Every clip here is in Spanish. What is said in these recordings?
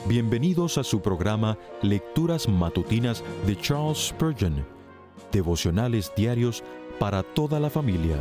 Bienvenidos a su programa Lecturas Matutinas de Charles Spurgeon, devocionales diarios para toda la familia.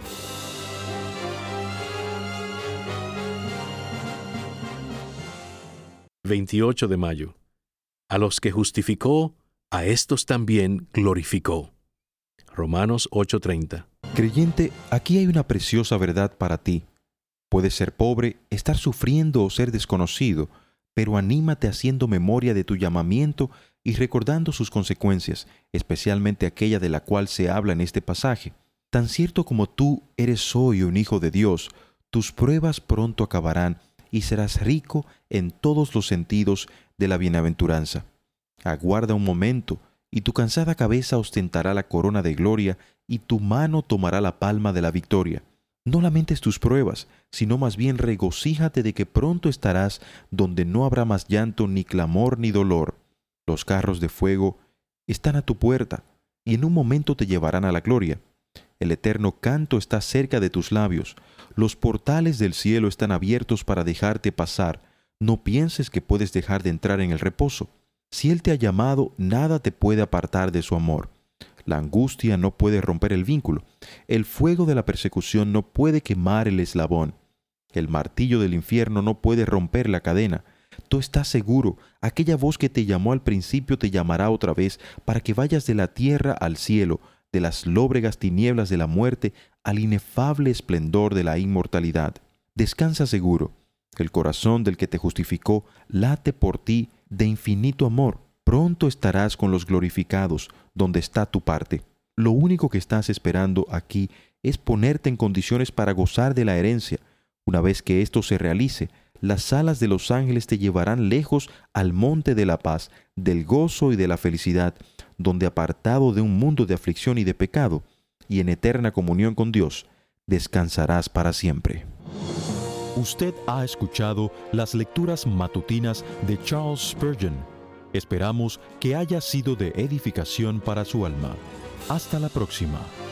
...28 de mayo. A los que justificó, a estos también glorificó. Romanos 8:30. Creyente, aquí hay una preciosa verdad para ti. Puedes ser pobre, estar sufriendo o ser desconocido, pero anímate haciendo memoria de tu llamamiento y recordando sus consecuencias, especialmente aquella de la cual se habla en este pasaje. Tan cierto como tú eres hoy un hijo de Dios, tus pruebas pronto acabarán y serás rico en todos los sentidos de la bienaventuranza. Aguarda un momento, y tu cansada cabeza ostentará la corona de gloria, y tu mano tomará la palma de la victoria. No lamentes tus pruebas, sino más bien regocíjate de que pronto estarás donde no habrá más llanto, ni clamor, ni dolor. Los carros de fuego están a tu puerta, y en un momento te llevarán a la gloria. El eterno canto está cerca de tus labios. Los portales del cielo están abiertos para dejarte pasar. No pienses que puedes dejar de entrar en el reposo. Si Él te ha llamado, nada te puede apartar de su amor. La angustia no puede romper el vínculo. El fuego de la persecución no puede quemar el eslabón. El martillo del infierno no puede romper la cadena. Tú estás seguro, aquella voz que te llamó al principio te llamará otra vez para que vayas de la tierra al cielo, de las lóbregas tinieblas de la muerte al inefable esplendor de la inmortalidad. Descansa seguro. El corazón del que te justificó late por ti de infinito amor. Pronto estarás con los glorificados, donde está tu parte. Lo único que estás esperando aquí es ponerte en condiciones para gozar de la herencia. Una vez que esto se realice, las alas de los ángeles te llevarán lejos al monte de la paz, del gozo y de la felicidad, donde apartado de un mundo de aflicción y de pecado, y en eterna comunión con Dios, descansarás para siempre. Usted ha escuchado las lecturas matutinas de Charles Spurgeon. Esperamos que haya sido de edificación para su alma. Hasta la próxima.